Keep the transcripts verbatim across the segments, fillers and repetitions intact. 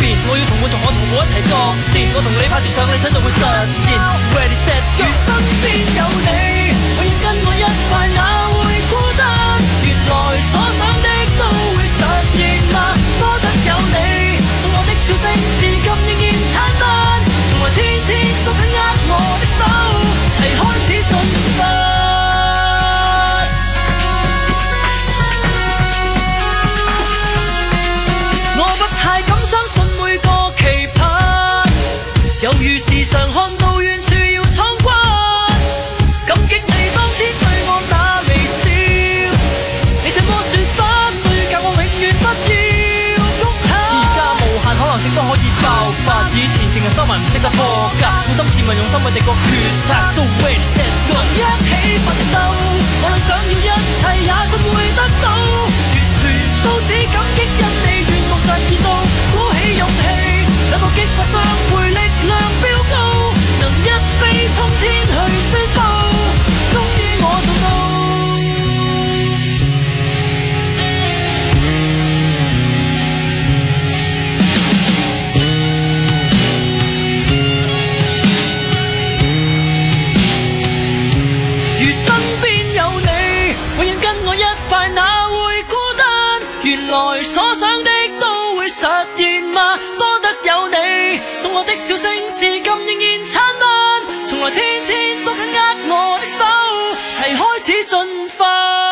變，我要同伴同我同步一齊作戰，我同你拍住上理想就會實現。Ready set go， 身邊有你，永遠跟我一塊，哪會孤單？原來所想的都會實現嗎？多得有你，送我的笑聲至今仍然燦爛，從來天天都緊握我的手，齊開始進發。太敢相信每個期盼，猶如時常看到遠處要闖關，感激你當天對我那微笑，你這麼說不對，教我永遠不要喐下。而家無限可能性都可以爆發，以前淨係收埋唔識得破格，苦心自問用心為敵國決策。So ready set go， 能一起奮鬥，無論想要一切也信會得到，完全都只感激因你願望實現到，鼓起勇氣，兩個激發相配，力量飆高，能一飛沖天去宣佈，終於我做到。如身邊有你，永遠跟我一塊，哪會孤單？原來所想的都會實現嗎？多得有你，送我的笑聲至今仍然燦爛，從來天天都緊握我的手，齊開始進發。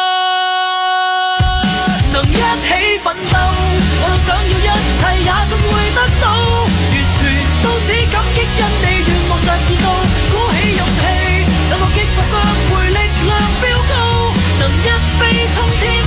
能一起奮鬥，無論想要一切也信會得到，完全都只感激因你願望實現到，鼓起勇氣，兩個激發相配，力量飆高，能一飛沖天